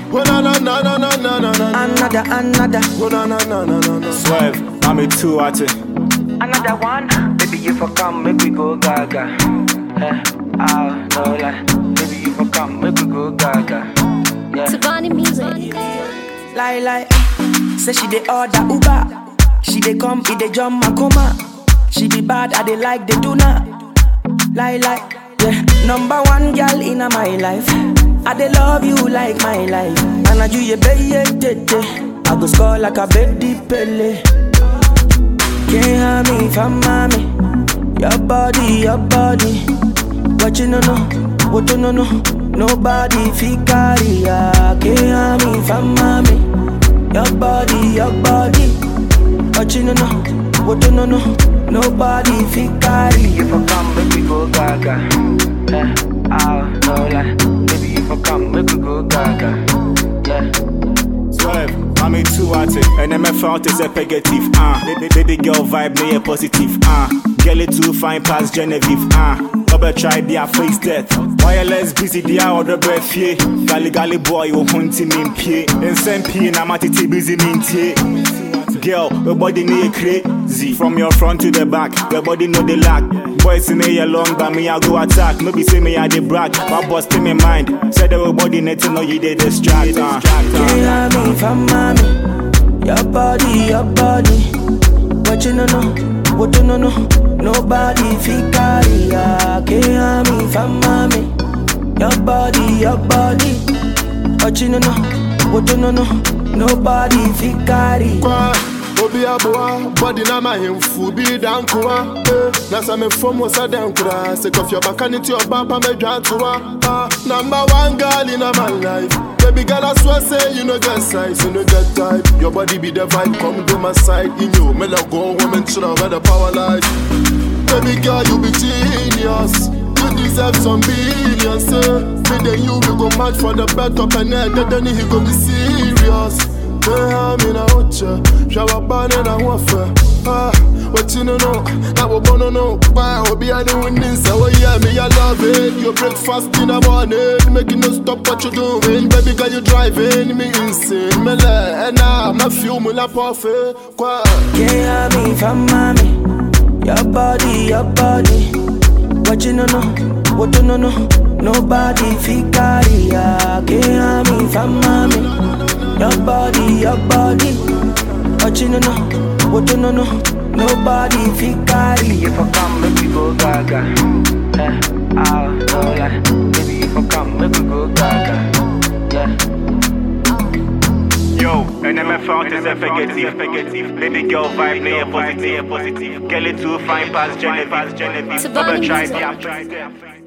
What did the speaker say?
Oh na na na na na na na na. Another. Oh na na na na na na. Swerve, I'm a two at it. Another one. Baby, if I come, make we go gaga. No lie. Baby, if I come, make we go gaga. Yeah. Savani music. Lie. Say she dey order Uber. She dey come, it dey jump my coma. She be bad, I dey like the tuna. Lie, yeah. Number one girl in my life. I dey love you like my life. And I do you baby, I go score like a baby Pele. Can't have me from mommy. Your body. What you know, what you know, nobody fi carry ya. Can't have me from mommy. Your body. What you know, what you know, nobody fi carry. If I come, make we go gaga. No lie. Baby, if I come, make we go gaga. Yeah. Swerve, I'm a two at it. And MFL is a negative. Baby girl vibe, no positive. Girl it too fine past Genevieve. Never try their face death. Wireless busy, they are the breath, yeah. Gali boy, you hunting in pie. And send pie, na matiti busy minty. Girl, your body need crazy. From your front to the back, your body know the lack. Boys in here long, but me I go attack. No be say me I dey brag, but bust in my mind. Said the body need to know you dey distract. Can't have me from mommy. Your body. What you know, what you know, nobody fi carry ya. Can't have me from mommy. Your body. What you know, what you know, nobody fi carry. Obi aboa, body na my himfu be down kwa. Na sa me form was a down kura. Sick of your back and into your bumper me dran to number one girl in my life. Baby girl, I swear say you no get size, you no get type. Your body be the vibe, come to my side. In you, me love go women should have had a power life. Baby girl, you be genius. You deserve some billions, me then you will go mad for the bet up and then he go be serious. I'm in a hotcha, shower ban and a waffle. What you know, that we gonna know. Why will be a new winning? So, yeah, me, I love it. You breakfast in the morning, making no stop what you doing. Baby girl, you driving me insane. Me and now, I'm not feeling like perfect. Can't have me from mommy. Your body. What you know, what you know, nobody fi carry ya. Can't have me from mommy. Your body. What you know, what you know, nobody fi carry. If I come, make we go gaga. No lie. Baby, if I come, make we go gaga. Yeah. Yo, and MFL is a negative. Baby girl vibe, no positive. Girl it too fine past Genevieve. Never try their